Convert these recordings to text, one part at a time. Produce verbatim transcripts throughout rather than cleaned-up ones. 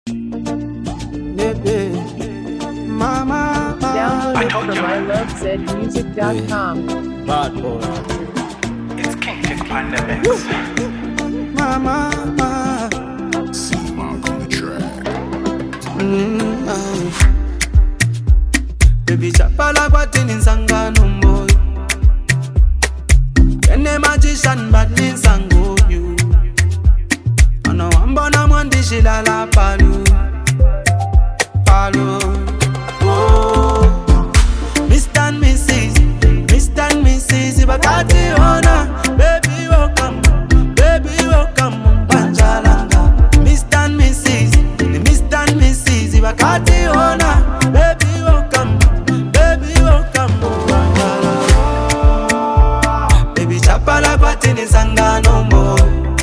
Mama, Download it from I love zed music dot com. bad boy. It's King Chick on the mix. Mama, C-Mark on the track. mm, ah. Baby chapala kwa tini nsangano mboy. Kene magician bad ni nsango you. Ano ambona mwandishi lala palu. Palu. Oh, Mister and Missus Mister and Missus Ibakati ona. Baby welcome, baby welcome Banjalanga. Mister and Missus Mister and Missus Ibakati ona. Baby welcome, baby welcome Banjalanga. Baby chapala kwa tini sangano mbo.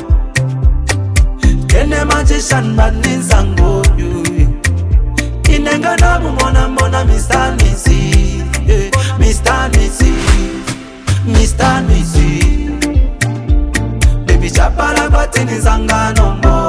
Kene magician bad ni nsango you. Inenga na mumona mona Mister and Missus yeah. Mister and Missus Mister and Missus Baby chapala kwa tini sangano mbo.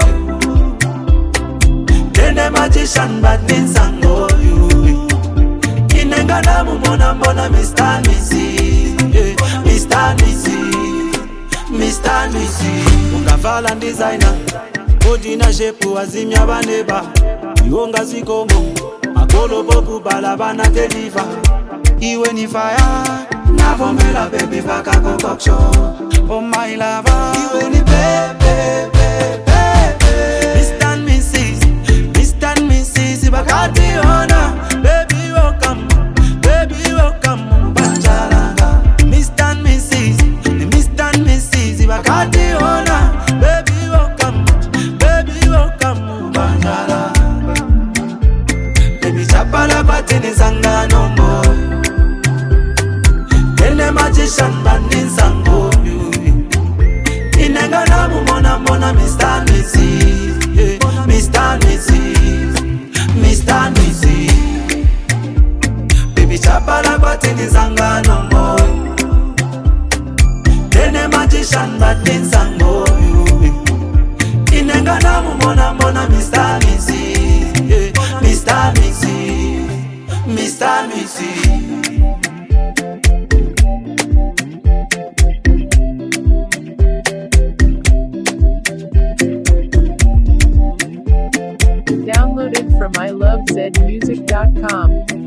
Kene magician bad ni nsango you. Inenga na mumona mona Mister and Missus yeah. Mister and Missus Mister and Missus Ukavala designer Odina shepu wazimya baneba Yonga zikongo Makolo boku balabana deliver. Iwe ni fire Navomela baby baka kokokcho. Oh my lover Iwe ni baby baby Mister and Missus Mister and Missus Ibakati ona. Baby welcome, baby welcome Banjalanga. Mister and Missus Mister and Missus Ibakati ona. Baby welcome, baby welcome Banjalanga. Baby chapala batini sangano mbo. Kene magician bandi nsango you. Inenga na mumona mona Mister and Missus yeah. Mister and Missus Mister and Missus Baby chapala batini sangano mbo. Kene magician bandi nsango you. Inenga na mumona mona Mister and Missus yeah. Mister and Missus Mister and Missus Download it from I love zed music dot com.